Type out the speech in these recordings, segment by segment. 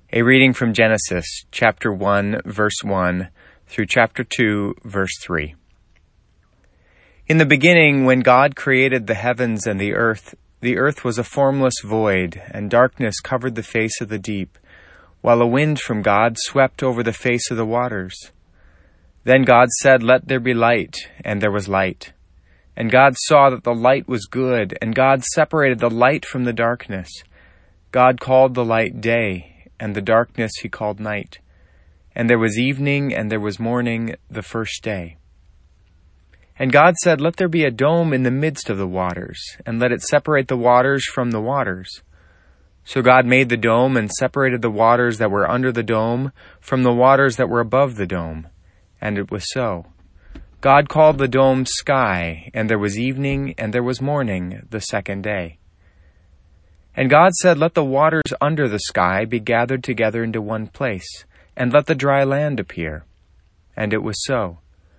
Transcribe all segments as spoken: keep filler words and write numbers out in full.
A reading from Genesis, chapter one, verse one, through chapter two, verse three. In the beginning, when God created the heavens and the earth, the earth was a formless void, and darkness covered the face of the deep, while a wind from God swept over the face of the waters. Then God said, "Let there be light," and there was light. And God saw that the light was good, and God separated the light from the darkness. God called the light day, and the darkness he called night. And there was evening, and there was morning, the first day. And God said, "Let there be a dome in the midst of the waters, and let it separate the waters from the waters." So God made the dome and separated the waters that were under the dome from the waters that were above the dome. And it was so. God called the dome sky, and there was evening, and there was morning, the second day. And God said, "Let the waters under the sky be gathered together into one place, and let the dry land appear." And it was so.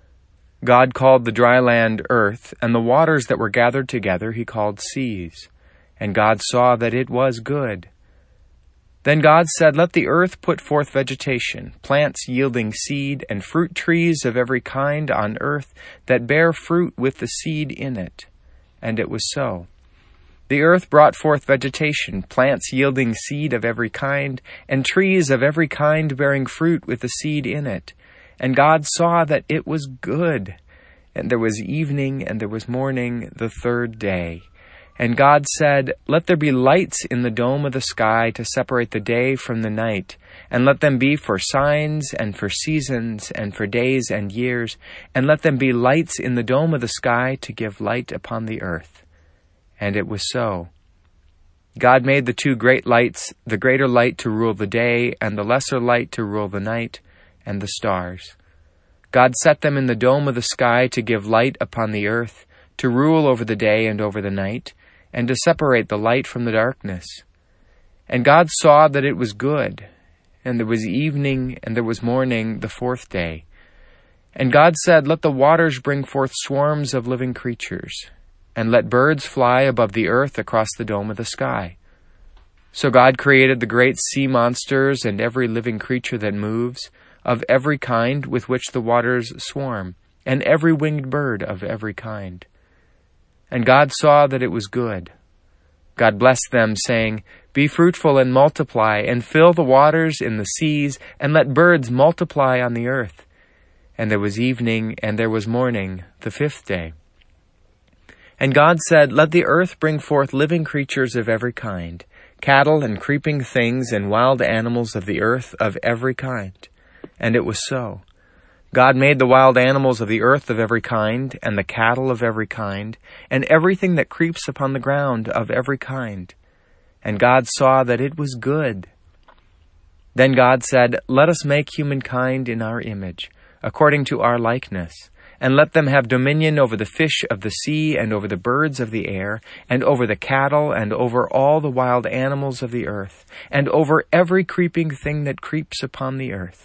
God called the dry land earth, and the waters that were gathered together he called seas. And God saw that it was good. Then God said, "Let the earth put forth vegetation, plants yielding seed, and fruit trees of every kind on earth that bear fruit with the seed in it." And it was so. The earth brought forth vegetation, plants yielding seed of every kind, and trees of every kind bearing fruit with the seed in it. And God saw that it was good. And there was evening, and there was morning, the third day. And God said, "Let there be lights in the dome of the sky to separate the day from the night, and let them be for signs and for seasons and for days and years, and let them be lights in the dome of the sky to give light upon the earth." And it was so. God made the two great lights, the greater light to rule the day, and the lesser light to rule the night, and the stars. God set them in the dome of the sky to give light upon the earth, to rule over the day and over the night, and to separate the light from the darkness. And God saw that it was good, and there was evening, and there was morning, the fourth day. And God said, "Let the waters bring forth swarms of living creatures, and let birds fly above the earth across the dome of the sky." So God created the great sea monsters and every living creature that moves, of every kind with which the waters swarm, and every winged bird of every kind. And God saw that it was good. God blessed them, saying, "Be fruitful and multiply, and fill the waters in the seas, and let birds multiply on the earth." And there was evening, and there was morning, the fifth day. And God said, "Let the earth bring forth living creatures of every kind, cattle and creeping things and wild animals of the earth of every kind." And it was so. God made the wild animals of the earth of every kind, and the cattle of every kind, and everything that creeps upon the ground of every kind. And God saw that it was good. Then God said, "Let us make humankind in our image, according to our likeness, and let them have dominion over the fish of the sea, and over the birds of the air, and over the cattle, and over all the wild animals of the earth, and over every creeping thing that creeps upon the earth."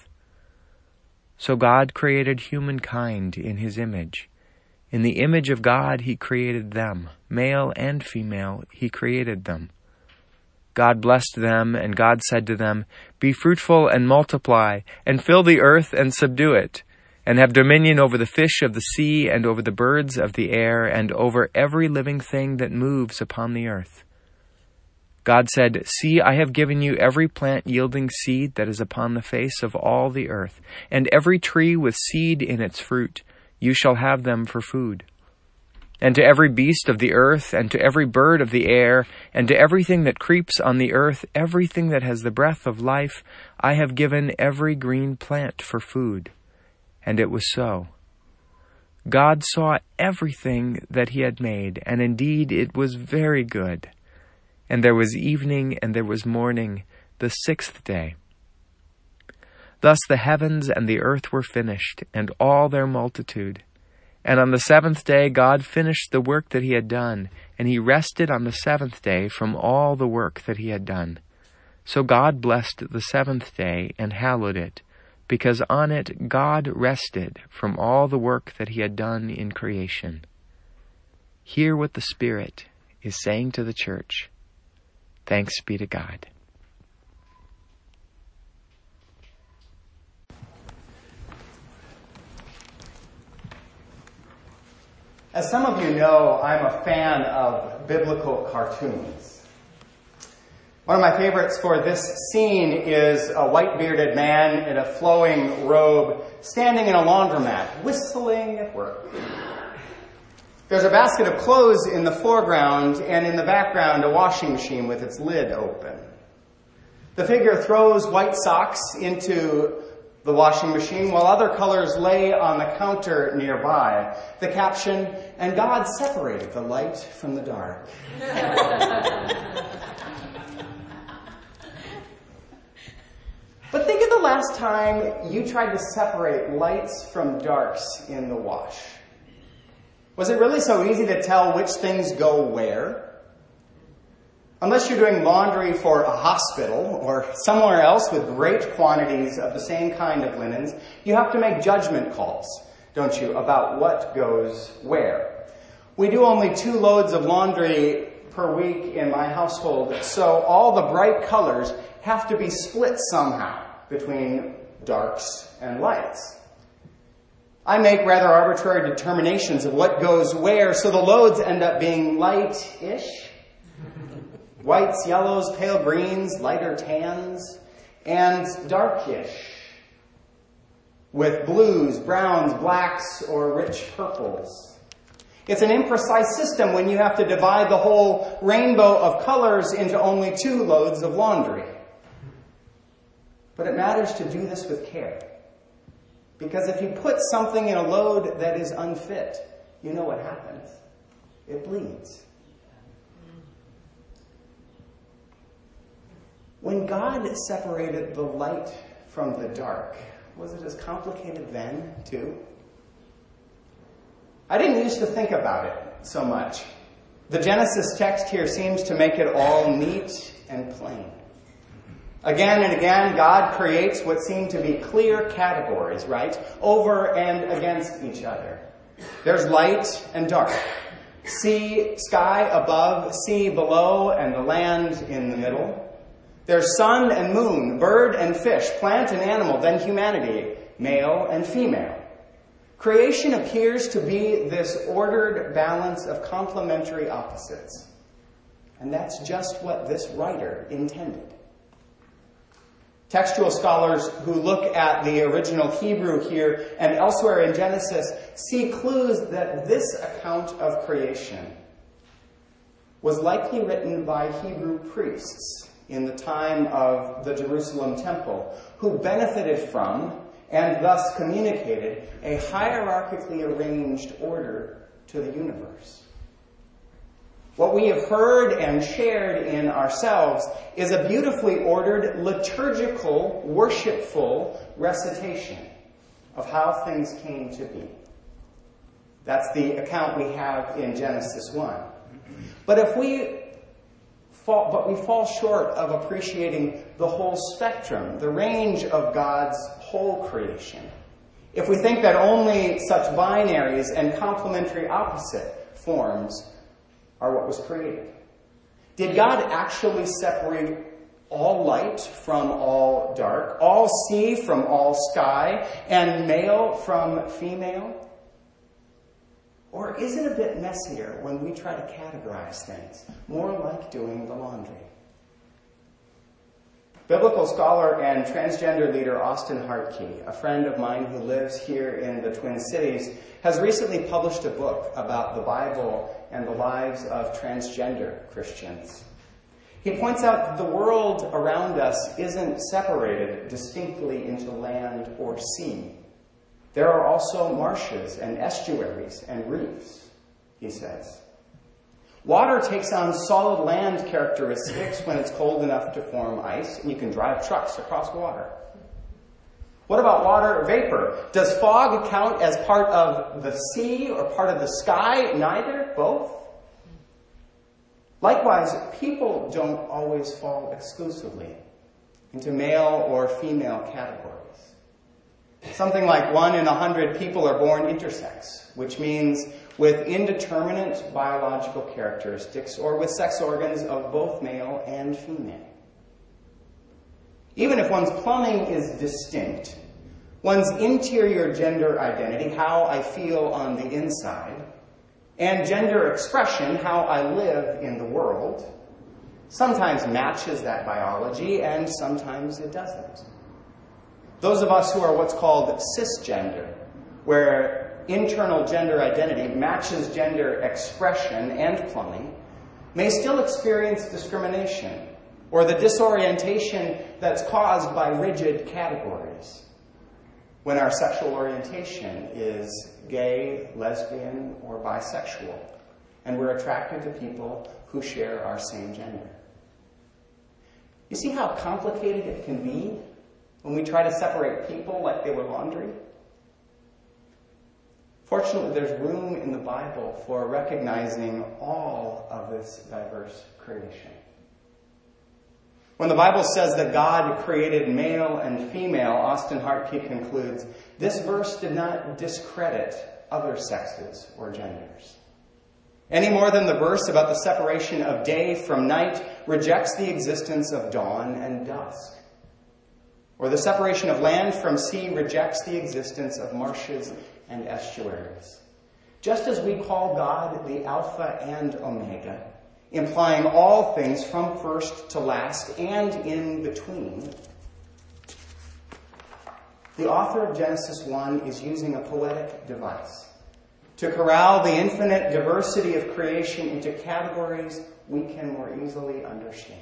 So God created humankind in his image. In the image of God he created them. Male and female he created them. God blessed them, and God said to them, "Be fruitful and multiply, and fill the earth and subdue it, and have dominion over the fish of the sea, and over the birds of the air, and over every living thing that moves upon the earth." God said, "See, I have given you every plant yielding seed that is upon the face of all the earth, and every tree with seed in its fruit. You shall have them for food. And to every beast of the earth, and to every bird of the air, and to everything that creeps on the earth, everything that has the breath of life, I have given every green plant for food." And it was so. God saw everything that he had made, and indeed it was very good. And there was evening, and there was morning, the sixth day. Thus the heavens and the earth were finished, and all their multitude. And on the seventh day God finished the work that he had done, and he rested on the seventh day from all the work that he had done. So God blessed the seventh day and hallowed it, because on it God rested from all the work that he had done in creation. Hear what the Spirit is saying to the church. Thanks be to God. As some of you know, I'm a fan of biblical cartoons. One of my favorites for this scene is a white-bearded man in a flowing robe standing in a laundromat, whistling at work. There's a basket of clothes in the foreground, and in the background, a washing machine with its lid open. The figure throws white socks into the washing machine while other colors lay on the counter nearby. The caption, "And God separated the light from the dark." But think of the last time you tried to separate lights from darks in the wash. Was it really so easy to tell which things go where? Unless you're doing laundry for a hospital or somewhere else with great quantities of the same kind of linens, you have to make judgment calls, don't you, about what goes where. We do only two loads of laundry per week in my household, so all the bright colors have to be split somehow between darks and lights. I make rather arbitrary determinations of what goes where, so the loads end up being light-ish. Whites, yellows, pale greens, lighter tans, and darkish, with blues, browns, blacks, or rich purples. It's an imprecise system when you have to divide the whole rainbow of colors into only two loads of laundry. But it matters to do this with care. Because if you put something in a load that is unfit, you know what happens. It bleeds. When God separated the light from the dark, was it as complicated then, too? I didn't used to think about it so much. The Genesis text here seems to make it all neat and plain. Again and again, God creates what seem to be clear categories, right? Over and against each other. There's light and dark. Sea, sky above, sea below, and the land in the middle. There's sun and moon, bird and fish, plant and animal, then humanity, male and female. Creation appears to be this ordered balance of complementary opposites. And that's just what this writer intended. Textual scholars who look at the original Hebrew here and elsewhere in Genesis see clues that this account of creation was likely written by Hebrew priests in the time of the Jerusalem temple, who benefited from and thus communicated a hierarchically arranged order to the universe. What we have heard and shared in ourselves is a beautifully ordered, liturgical, worshipful recitation of how things came to be. That's the account we have in Genesis one. But if we fall, but we fall short of appreciating the whole spectrum, the range of God's whole creation, if we think that only such binaries and complementary opposite forms are what was created. Did God actually separate all light from all dark, all sea from all sky, and male from female? Or is it a bit messier when we try to categorize things, more like doing the laundry? Biblical scholar and transgender leader Austin Hartke, a friend of mine who lives here in the Twin Cities, has recently published a book about the Bible and the lives of transgender Christians. He points out that the world around us isn't separated distinctly into land or sea. There are also marshes and estuaries and reefs, he says. Water takes on solid land characteristics when it's cold enough to form ice, and you can drive trucks across water. What about water vapor? Does fog count as part of the sea or part of the sky? Neither? Both? Likewise, people don't always fall exclusively into male or female categories. Something like one in a hundred people are born intersex, which means with indeterminate biological characteristics or with sex organs of both male and female. Even if one's plumbing is distinct, one's interior gender identity, how I feel on the inside, And gender expression, how I live in the world, sometimes matches that biology and sometimes it doesn't. Those of us who are what's called cisgender, where internal gender identity matches gender expression and plumbing, may still experience discrimination or the disorientation that's caused by rigid categories when our sexual orientation is gay, lesbian, or bisexual, and we're attracted to people who share our same gender. You see how complicated it can be when we try to separate people like they were laundry? Fortunately, there's room in the Bible for recognizing all of this diverse creation. When the Bible says that God created male and female, Austin Hartke concludes, this verse did not discredit other sexes or genders. Any more than the verse about the separation of day from night rejects the existence of dawn and dusk. Or the separation of land from sea rejects the existence of marshes and estuaries. Just as we call God the Alpha and Omega, implying all things from first to last and in between, the author of Genesis one is using a poetic device to corral the infinite diversity of creation into categories we can more easily understand.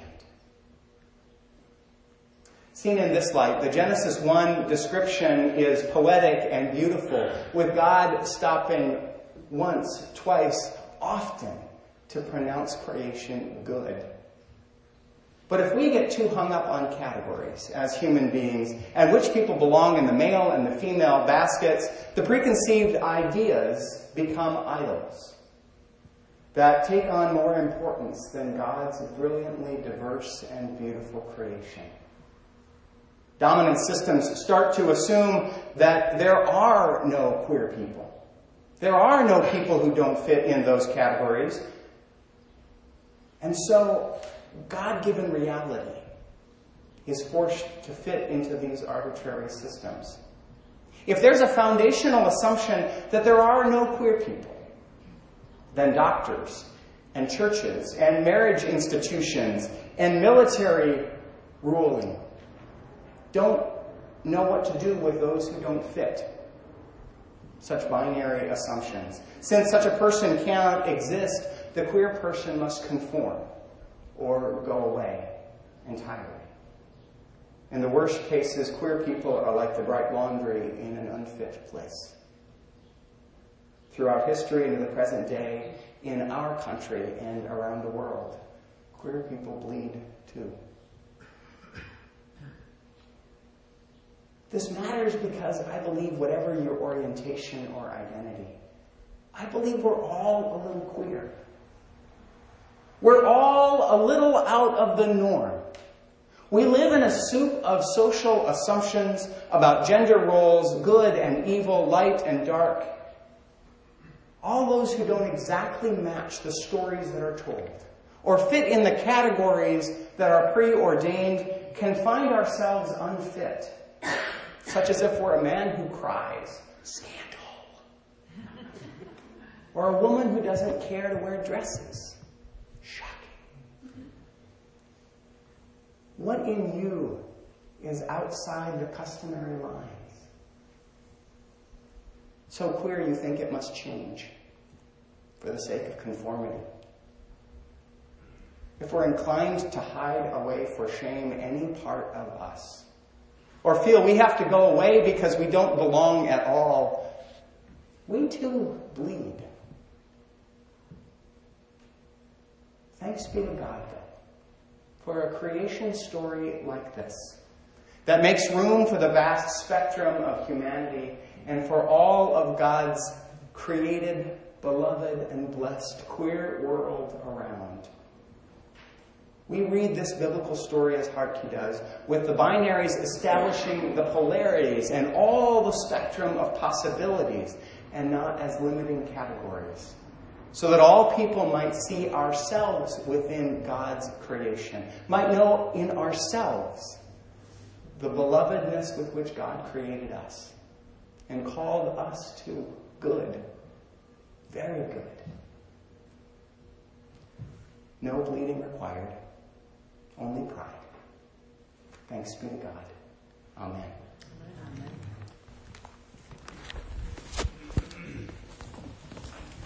Seen in this light, the Genesis one description is poetic and beautiful, with God stopping once, twice, often to pronounce creation good. But if we get too hung up on categories as human beings and which people belong in the male and the female baskets, the preconceived ideas become idols that take on more importance than God's brilliantly diverse and beautiful creation. Dominant systems start to assume that there are no queer people. There are no people who don't fit in those categories. And so, God-given reality is forced to fit into these arbitrary systems. If there's a foundational assumption that there are no queer people, then doctors and churches and marriage institutions and military ruling don't know what to do with those who don't fit such binary assumptions. Since such a person cannot exist, the queer person must conform or go away entirely. In the worst cases, queer people are like the bright laundry in an unfit place. Throughout history and in the present day, in our country and around the world, queer people bleed too. This matters because I believe whatever your orientation or identity, I believe we're all a little queer. We're all a little out of the norm. We live in a soup of social assumptions about gender roles, good and evil, light and dark. All those who don't exactly match the stories that are told or fit in the categories that are preordained can find ourselves unfit. Such as if we're a man who cries, scandal. Or a woman who doesn't care to wear dresses, shocking. What in you is outside the customary lines? So queer you think it must change for the sake of conformity. If we're inclined to hide away for shame any part of us, or feel we have to go away because we don't belong at all, we too bleed. Thanks be to God, though, for a creation story like this, that makes room for the vast spectrum of humanity and for all of God's created, beloved, and blessed queer world around. We read this biblical story as Hartke does, with the binaries establishing the polarities and all the spectrum of possibilities, and not as limiting categories, so that all people might see ourselves within God's creation, might know in ourselves the belovedness with which God created us, and called us to good, very good. No bleeding required, only pride. Thanks be to God. Amen.